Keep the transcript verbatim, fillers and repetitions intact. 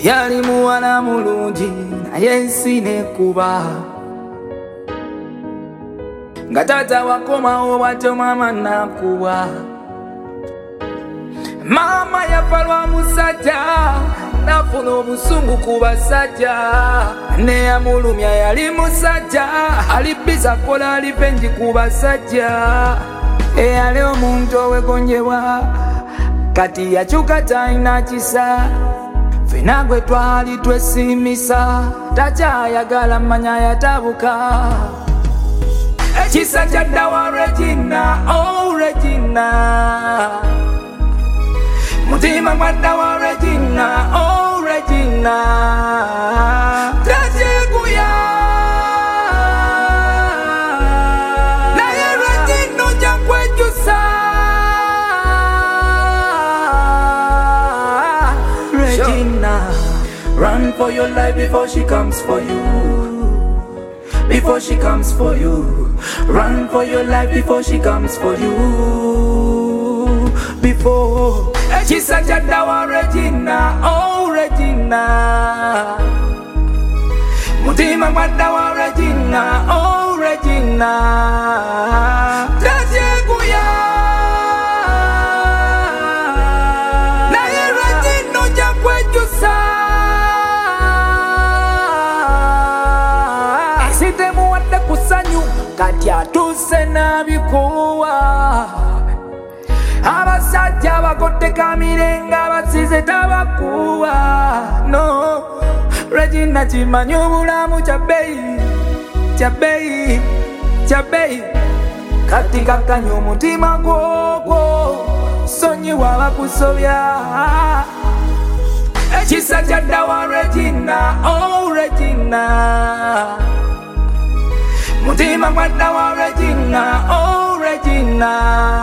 yali muwala mulungi naye ensi nekuba nga taata wakomawo bwatyo mama nakuwa mama yafa lwa musajja nafuna obusungu ku basajja neyamulumya yali musajja alibiza kola alivenji ku basajja eyali omuntu owegonjebwa kati yakyuka talina kisa fena gwe twali twesimisa takyayagala manya yatabuka ekisa kyadda wa Regina, oh Regina mutima gwadda wa Regina, oh Regina takyekuya naye Regina ojja kwekyusa Regina, run for your life before she comes for you. Before she comes for you. Run for your life before she comes for you. Before Kisa jada wa Regina, oh Regina mutima gwadda wa Regina, oh Regina takyekuya naye Regina ojja kwekyusa sitemuwadde kusanyu kati atuuse n'abikuwa abasajja bakotte kamirenga basize tabakuwa no Regina kimanyi obulamu kyabbeyi kyabbeyi kyabbeyi kati kakkanya omutima gwogwo sonyiwa bakusobya ekisa kyadda wa Regina, oh Regina mutima gwadda wa Regina, oh Regina